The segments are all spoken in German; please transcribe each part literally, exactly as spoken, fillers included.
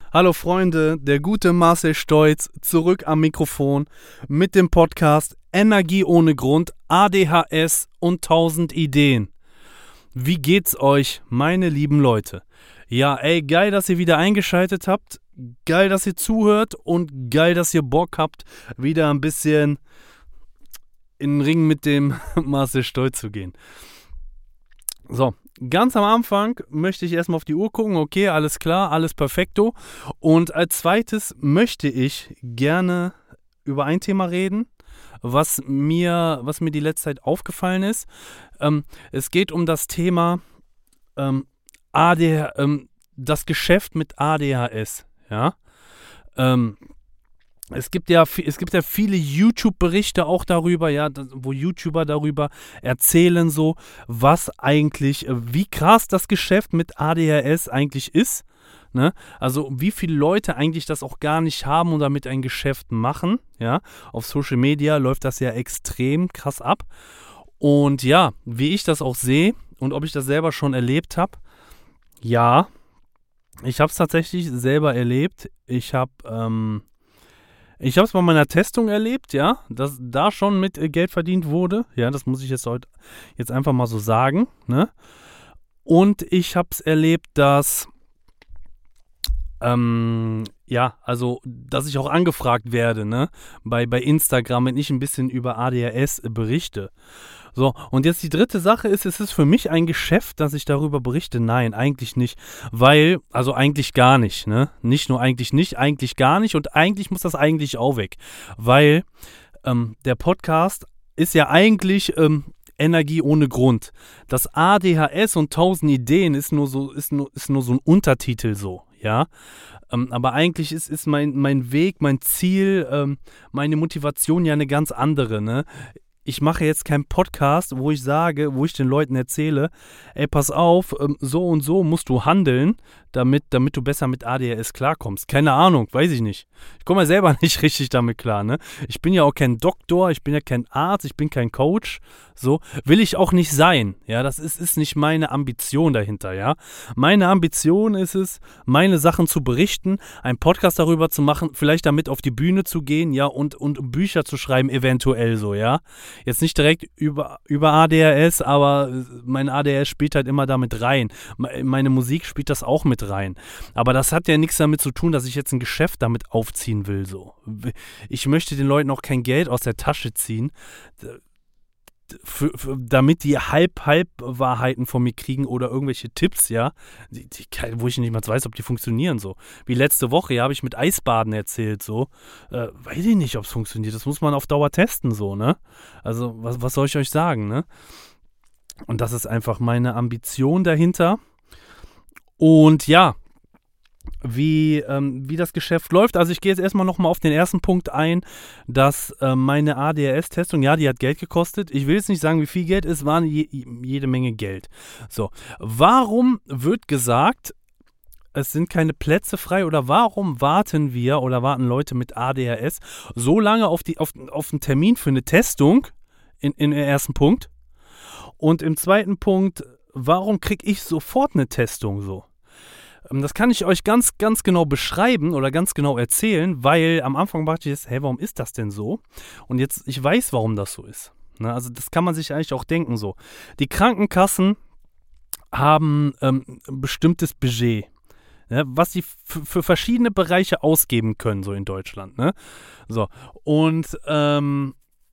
Hallo Freunde, der gute Marcel Stolz zurück am Mikrofon mit dem Podcast Energie ohne Grund, A D H S und tausend Ideen. Wie geht's euch, meine lieben Leute? Ja, ey, geil, dass ihr wieder eingeschaltet habt, geil, dass ihr zuhört und geil, dass ihr Bock habt, wieder ein bisschen in den Ring mit dem Marcel Stolz zu gehen. So, ganz am Anfang möchte ich erstmal auf die Uhr gucken, okay, alles klar, alles perfekto. Und als zweites möchte ich gerne über ein Thema reden, was mir, was mir die letzte Zeit aufgefallen ist. Ähm, es geht um das Thema ähm, A D H, ähm, das Geschäft mit A D H S, ja. Ähm, Es gibt ja, es gibt ja viele YouTube-Berichte auch darüber, ja, wo YouTuber darüber erzählen so, was eigentlich, wie krass das Geschäft mit A D H S eigentlich ist, ne? Also wie viele Leute eigentlich das auch gar nicht haben und damit ein Geschäft machen, ja. Auf Social Media läuft das ja extrem krass ab. Und ja, wie ich das auch sehe und ob ich das selber schon erlebt habe, ja, ich habe es tatsächlich selber erlebt. Ich habe, ähm, Ich habe es bei meiner Testung erlebt, ja, dass da schon mit äh, Geld verdient wurde. Ja, das muss ich jetzt heute jetzt einfach mal so sagen, ne? Und ich habe es erlebt, dass, ähm, ja, also, dass ich auch angefragt werde, ne? Bei, bei Instagram, wenn ich ein bisschen über A D H S berichte. So, und jetzt die dritte Sache ist, es ist für mich ein Geschäft, dass ich darüber berichte. Nein, eigentlich nicht, weil, also eigentlich gar nicht, ne? Nicht nur eigentlich nicht, eigentlich gar nicht und eigentlich muss das eigentlich auch weg, weil ähm, der Podcast ist ja eigentlich ähm, Energie ohne Grund. Das A D H S und tausend Ideen ist nur so, ist nur, ist nur so ein Untertitel so, ja? Ähm, aber eigentlich ist, ist mein, mein Weg, mein Ziel, ähm, meine Motivation ja eine ganz andere, ne? Ich mache jetzt keinen Podcast, wo ich sage, wo ich den Leuten erzähle, ey, pass auf, ähm, so und so musst du handeln, damit, damit du besser mit A D H S klarkommst. Keine Ahnung, weiß ich nicht. Ich komme ja selber nicht richtig damit klar, ne? Ich bin ja auch kein Doktor, ich bin ja kein Arzt, ich bin kein Coach, so. Will ich auch nicht sein, ja? Das ist, ist nicht meine Ambition dahinter, ja? Meine Ambition ist es, meine Sachen zu berichten, einen Podcast darüber zu machen, vielleicht damit auf die Bühne zu gehen, ja, und, und Bücher zu schreiben, eventuell so, ja? Jetzt nicht direkt über, über A D H S, aber mein A D H S spielt halt immer damit rein. Meine Musik spielt das auch mit rein. Aber das hat ja nichts damit zu tun, dass ich jetzt ein Geschäft damit aufziehen will. So. Ich möchte den Leuten auch kein Geld aus der Tasche ziehen, für, für, damit die Halb-Halb-Wahrheiten von mir kriegen oder irgendwelche Tipps, ja, die, die, wo ich nicht mal weiß, ob die funktionieren so. Wie letzte Woche, ja, habe ich mit Eisbaden erzählt, so. Äh, weiß ich nicht, ob es funktioniert. Das muss man auf Dauer testen, so, ne? Also, was, was soll ich euch sagen, ne? Und das ist einfach meine Ambition dahinter. Und ja, wie, ähm, wie das Geschäft läuft. Also ich gehe jetzt erstmal nochmal auf den ersten Punkt ein, dass äh, meine A D H S-Testung, ja, die hat Geld gekostet. Ich will jetzt nicht sagen, wie viel Geld, es war je, jede Menge Geld. So, warum wird gesagt, es sind keine Plätze frei oder warum warten wir oder warten Leute mit A D H S so lange auf, die, auf, auf einen Termin für eine Testung, in, in im ersten Punkt. Und im zweiten Punkt, warum kriege ich sofort eine Testung so? Das kann ich euch ganz, ganz genau beschreiben oder ganz genau erzählen, weil am Anfang dachte ich jetzt, hey, warum ist das denn so? Und jetzt, ich weiß, warum das so ist. Ne? Also das kann man sich eigentlich auch denken so. Die Krankenkassen haben ähm, ein bestimmtes Budget, ne? Was sie f- für verschiedene Bereiche ausgeben können, so in Deutschland. Ne? So, und ähm,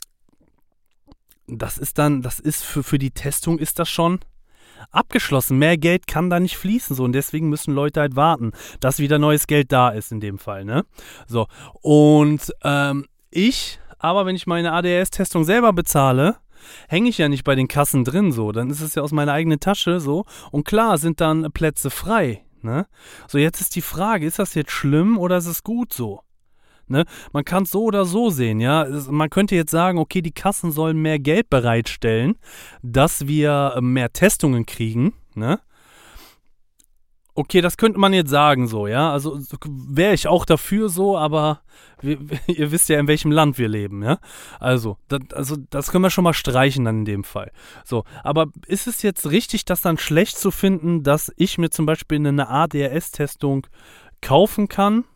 das ist dann, das ist für, für die Testung ist das schon abgeschlossen. Mehr Geld kann da nicht fließen, so, und deswegen müssen Leute halt warten, dass wieder neues Geld da ist in dem Fall, ne? So, und ähm, ich, aber wenn ich meine A D H S-Testung selber bezahle, hänge ich ja nicht bei den Kassen drin, so, dann ist es ja aus meiner eigenen Tasche, so, und klar sind dann Plätze frei, ne? So, jetzt ist die Frage, ist das jetzt schlimm oder ist es gut so? Ne? Man kann es so oder so sehen, ja. Man könnte jetzt sagen, okay, die Kassen sollen mehr Geld bereitstellen, dass wir mehr Testungen kriegen, ne? Okay, das könnte man jetzt sagen so, ja. Also wäre ich auch dafür so, aber wir, ihr wisst ja, in welchem Land wir leben, ja. Also das, also, das können wir schon mal streichen dann in dem Fall. So, aber ist es jetzt richtig, das dann schlecht zu finden, dass ich mir zum Beispiel eine A D H S-Testung kaufen kann.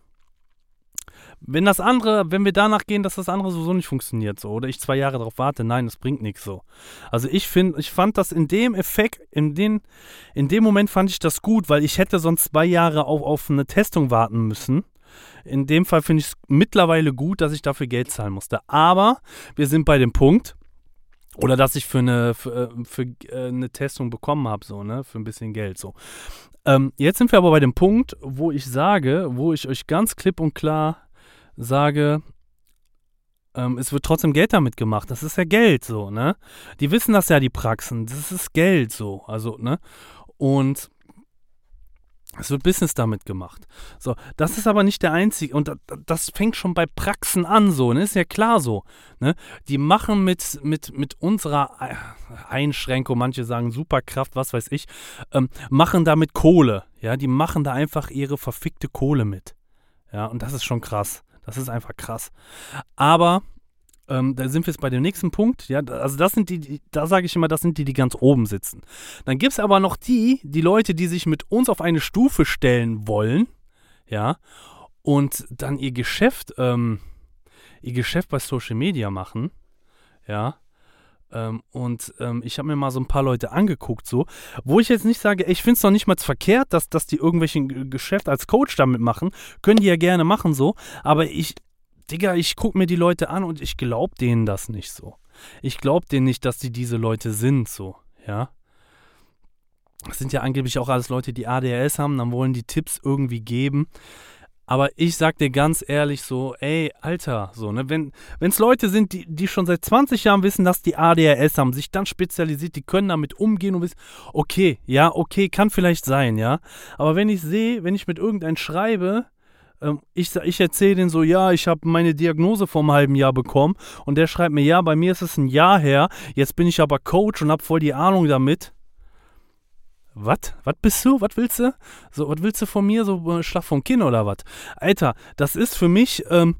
Wenn das andere, wenn wir danach gehen, dass das andere sowieso nicht funktioniert, so, oder ich zwei Jahre darauf warte, nein, das bringt nichts so. Also ich finde, ich fand das in dem Effekt, in, den, in dem Moment fand ich das gut, weil ich hätte sonst zwei Jahre auf, auf eine Testung warten müssen. In dem Fall finde ich es mittlerweile gut, dass ich dafür Geld zahlen musste. Aber wir sind bei dem Punkt, oder dass ich für eine, für, für eine Testung bekommen habe, so, ne, für ein bisschen Geld, so. Ähm, jetzt sind wir aber bei dem Punkt, wo ich sage, wo ich euch ganz klipp und klar sage, ähm, es wird trotzdem Geld damit gemacht. Das ist ja Geld, so, ne? Die wissen das ja, die Praxen. Das ist Geld, so. Also, ne? Und es wird Business damit gemacht. So, das ist aber nicht der einzige, und das, das fängt schon bei Praxen an, so, ne? Ist ja klar so, ne? Die machen mit, mit, mit unserer Einschränkung, manche sagen Superkraft, was weiß ich, ähm, machen damit Kohle, ja? Die machen da einfach ihre verfickte Kohle mit. Ja, und das ist schon krass. Das ist einfach krass. Aber ähm, da sind wir jetzt bei dem nächsten Punkt. Ja, also das sind die, die da sage ich immer, das sind die, die ganz oben sitzen. Dann gibt es aber noch die, die Leute, die sich mit uns auf eine Stufe stellen wollen, ja, und dann ihr Geschäft, ähm, ihr Geschäft bei Social Media machen, ja. Ähm, und ähm, ich habe mir mal so ein paar Leute angeguckt, so, wo ich jetzt nicht sage, ey, ich finde es doch nicht mal verkehrt, dass, dass die irgendwelche G- Geschäft als Coach damit machen. Können die ja gerne machen, so. Aber ich, Digga, ich gucke mir die Leute an und ich glaube denen das nicht so. Ich glaube denen nicht, dass die diese Leute sind, so, ja. Das sind ja angeblich auch alles Leute, die A D H S haben, dann wollen die Tipps irgendwie geben. Aber ich sag dir ganz ehrlich so, ey, Alter, so, ne, wenn es Leute sind, die, die schon seit zwanzig Jahren wissen, dass die A D H S haben, sich dann spezialisiert, die können damit umgehen und wissen, okay, ja, okay, kann vielleicht sein, ja. Aber wenn ich sehe, wenn ich mit irgendeinem schreibe, ähm, ich, ich erzähle denen so, ja, ich habe meine Diagnose vor einem halben Jahr bekommen und der schreibt mir, ja, bei mir ist es ein Jahr her, jetzt bin ich aber Coach und habe voll die Ahnung damit. Was? Was bist du? Was willst du? So, was willst du von mir? So äh, Schlag vom Kinn oder was? Alter, das ist für mich, ähm,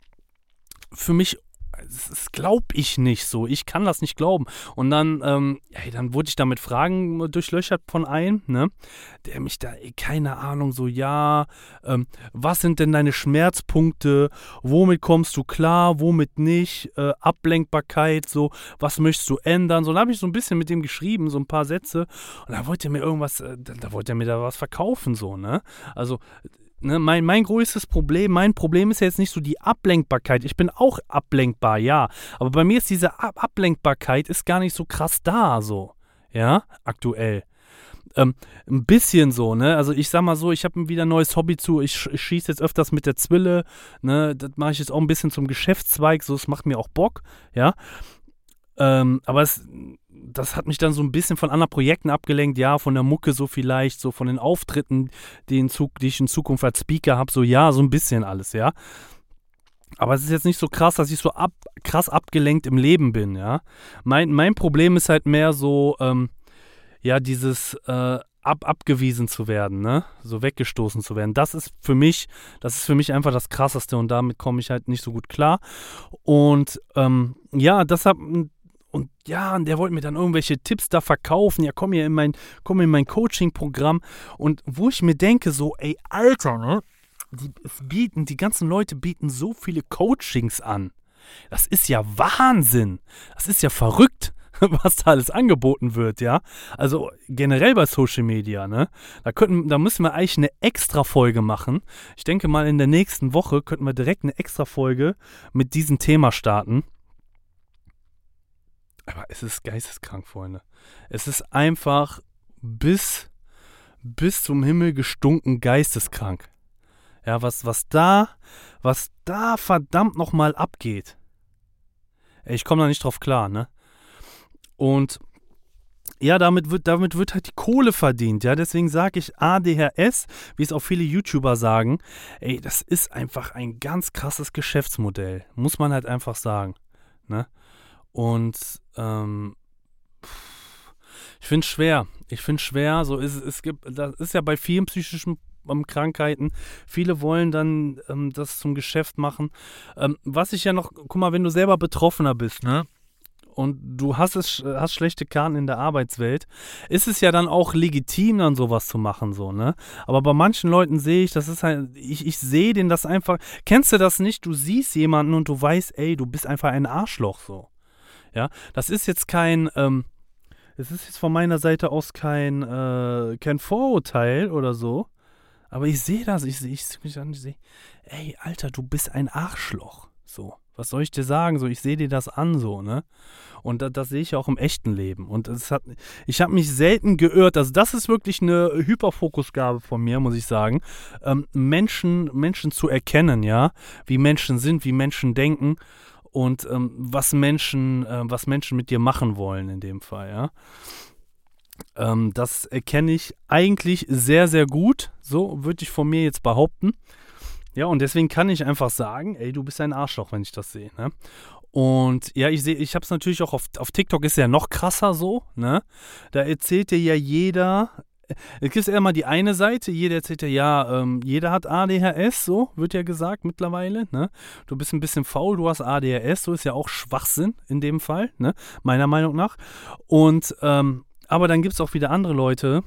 für mich, das glaube ich nicht so. Ich kann das nicht glauben. Und dann, ähm, hey, dann wurde ich da mit Fragen durchlöchert von einem, ne? Der mich da, ey, keine Ahnung, so, ja, ähm, was sind denn deine Schmerzpunkte? Womit kommst du klar? Womit nicht? Äh, Ablenkbarkeit, so, was möchtest du ändern? So, dann habe ich so ein bisschen mit dem geschrieben, so ein paar Sätze. Und da wollte er mir irgendwas, äh, da, da wollte er mir da was verkaufen, so, ne? Also, Ne, mein, mein größtes Problem, mein Problem ist ja jetzt nicht so die Ablenkbarkeit. Ich bin auch ablenkbar, ja. Aber bei mir ist diese Ab- Ablenkbarkeit ist gar nicht so krass da, so. Ja, aktuell. Ähm, ein bisschen so, ne? Also ich sag mal so, ich habe wieder ein neues Hobby zu. Ich, sch- ich schieße jetzt öfters mit der Zwille, ne? Das mache ich jetzt auch ein bisschen zum Geschäftszweig. So, es macht mir auch Bock, ja. Ähm, aber es, das hat mich dann so ein bisschen von anderen Projekten abgelenkt, ja, von der Mucke so vielleicht, so von den Auftritten, die, in Zug, die ich in Zukunft als Speaker habe, so ja, so ein bisschen alles, ja. Aber es ist jetzt nicht so krass, dass ich so ab, krass abgelenkt im Leben bin, ja. Mein, mein Problem ist halt mehr so, ähm, ja, dieses äh, ab, abgewiesen zu werden, ne, so weggestoßen zu werden. Das ist für mich, das ist für mich einfach das Krasseste und damit komme ich halt nicht so gut klar. Und ähm, ja, deshalb und ja, und der wollte mir dann irgendwelche Tipps da verkaufen. Ja, komm hier in mein, komm in mein Coaching-Programm. Und wo ich mir denke, so, ey, Alter, ne? Die bieten, die ganzen Leute bieten so viele Coachings an. Das ist ja Wahnsinn. Das ist ja verrückt, was da alles angeboten wird, ja. Also generell bei Social Media, ne? Da könnten, da müssen wir eigentlich eine Extra-Folge machen. Ich denke mal, in der nächsten Woche könnten wir direkt eine Extra-Folge mit diesem Thema starten. Aber es ist geisteskrank, Freunde. Es ist einfach bis, bis zum Himmel gestunken geisteskrank. Ja, was, was da, was da verdammt nochmal abgeht. Ey, ich komme da nicht drauf klar, ne? Und ja, damit wird, damit wird halt die Kohle verdient, ja. Deswegen sage ich A D H S, wie es auch viele YouTuber sagen, ey, das ist einfach ein ganz krasses Geschäftsmodell. Muss man halt einfach sagen, ne? Und ähm, ich finde es schwer. Ich finde es schwer. So ist, es gibt, das ist ja bei vielen psychischen ähm, Krankheiten. Viele wollen dann ähm, das zum Geschäft machen. Ähm, was ich ja noch, guck mal, wenn du selber Betroffener bist, ne? und du hast es, hast schlechte Karten in der Arbeitswelt, ist es ja dann auch legitim, dann sowas zu machen, so, ne? Aber bei manchen Leuten sehe ich, das ist halt, ich, ich sehe denen das einfach, kennst du das nicht? Du siehst jemanden und du weißt, ey, du bist einfach ein Arschloch, so. Ja, das ist jetzt kein, ähm, es ist jetzt von meiner Seite aus kein, äh, kein Vorurteil oder so, aber ich sehe das, ich sehe, ich sehe mich an, ich sehe, ey, Alter, du bist ein Arschloch, so. Was soll ich dir sagen? So, ich sehe dir das an, so, ne? Und das, das sehe ich auch im echten Leben. Und es hat, ich habe mich selten geirrt. Also, das ist wirklich eine Hyperfokusgabe von mir, muss ich sagen. Ähm, Menschen, Menschen zu erkennen, ja, wie Menschen sind, wie Menschen denken und ähm, was Menschen, äh, was Menschen mit dir machen wollen in dem Fall, ja. Ähm, das erkenne ich eigentlich sehr, sehr gut. So würde ich von mir jetzt behaupten. Ja, und deswegen kann ich einfach sagen, ey, du bist ein Arschloch, wenn ich das sehe, ne? Und ja, ich sehe, ich habe es natürlich auch auf, auf TikTok, ist ja noch krasser so, ne? Da erzählt dir ja jeder, es gibt ja immer die eine Seite, jeder erzählt ja, ja, ähm, jeder hat A D H S, so wird ja gesagt mittlerweile, ne? Du bist ein bisschen faul, du hast A D H S, so ist ja auch Schwachsinn in dem Fall, ne? Meiner Meinung nach. Und, ähm, aber dann gibt es auch wieder andere Leute,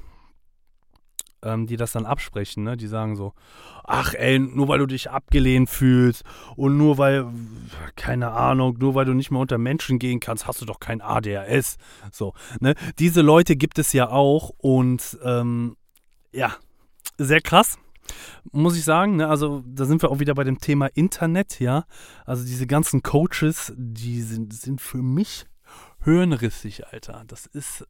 ähm, die das dann absprechen, ne? Die sagen so, ach ey, nur weil du dich abgelehnt fühlst und nur weil, keine Ahnung, nur weil du nicht mehr unter Menschen gehen kannst, hast du doch kein A D H S. So, ne? Diese Leute gibt es ja auch und ähm, ja, sehr krass, muss ich sagen, ne? Also da sind wir auch wieder bei dem Thema Internet, ja. Also diese ganzen Coaches, die sind, sind für mich hirnrissig, Alter. Das ist,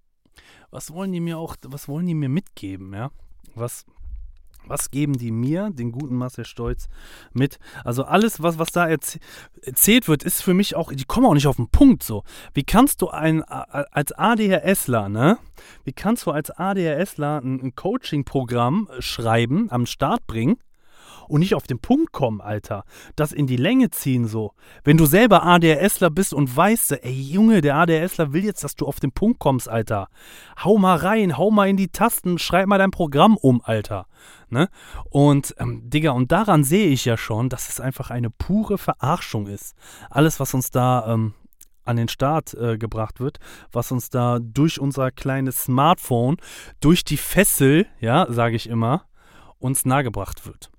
was wollen die mir auch, was wollen die mir mitgeben, ja? Was, was geben die mir, den guten Marcel Stolz, mit? Also alles, was, was da erz- erzählt wird, ist für mich auch, die kommen auch nicht auf den Punkt so. Wie kannst du ein, als ADHSler, ne? Wie kannst du als ADHSler ein, ein Coaching-Programm schreiben, am Start bringen und nicht auf den Punkt kommen, Alter? Das in die Länge ziehen so. Wenn du selber ADHSler bist und weißt, ey Junge, der ADHSler will jetzt, dass du auf den Punkt kommst, Alter. Hau mal rein, hau mal in die Tasten, schreib mal dein Programm um, Alter. Ne? Und, ähm, Digga, und daran sehe ich ja schon, dass es einfach eine pure Verarschung ist. Alles, was uns da ähm, an den Start äh, gebracht wird, was uns da durch unser kleines Smartphone, durch die Fessel, ja, sage ich immer, uns nahegebracht wird.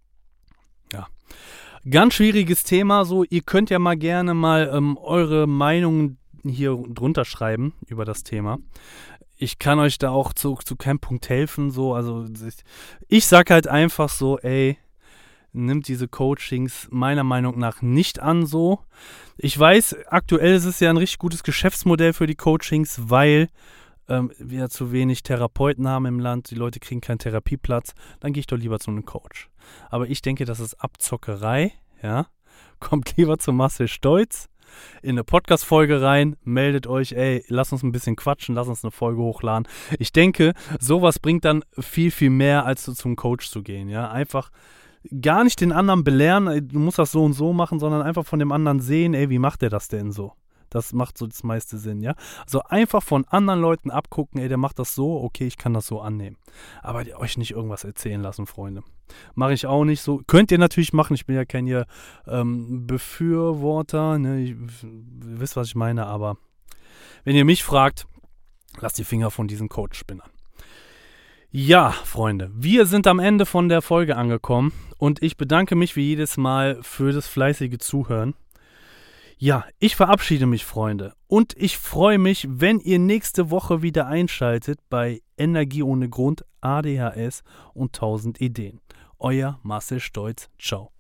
Ja, ganz schwieriges Thema, so, ihr könnt ja mal gerne mal ähm, eure Meinungen hier drunter schreiben über das Thema. Ich kann euch da auch zu, zu keinem Punkt helfen, so, also ich, ich sag halt einfach so, ey, nimmt diese Coachings meiner Meinung nach nicht an, so. Ich weiß, aktuell ist es ja ein richtig gutes Geschäftsmodell für die Coachings, weil ähm, wir zu wenig Therapeuten haben im Land, die Leute kriegen keinen Therapieplatz, dann gehe ich doch lieber zu einem Coach. Aber ich denke, das ist Abzockerei, ja. Kommt lieber zu Marcel Stolz in eine Podcast-Folge rein, meldet euch, ey, lass uns ein bisschen quatschen, lass uns eine Folge hochladen. Ich denke, sowas bringt dann viel, viel mehr, als zu, zum Coach zu gehen, ja. Einfach gar nicht den anderen belehren, ey, du musst das so und so machen, sondern einfach von dem anderen sehen, ey, wie macht der das denn so? Das macht so das meiste Sinn, ja. Also einfach von anderen Leuten abgucken, ey, der macht das so, okay, ich kann das so annehmen. Aber euch nicht irgendwas erzählen lassen, Freunde. Mache ich auch nicht so. Könnt ihr natürlich machen, ich bin ja kein hier ähm, Befürworter, ne, ich, ihr wisst, was ich meine, aber wenn ihr mich fragt, lasst die Finger von diesen Coach-Spinnern. Ja, Freunde, wir sind am Ende von der Folge angekommen und ich bedanke mich wie jedes Mal für das fleißige Zuhören. Ja, ich verabschiede mich, Freunde, und ich freue mich, wenn ihr nächste Woche wieder einschaltet bei Energie ohne Grund, A D H S und tausend Ideen. Euer Marcel Stolz. Ciao.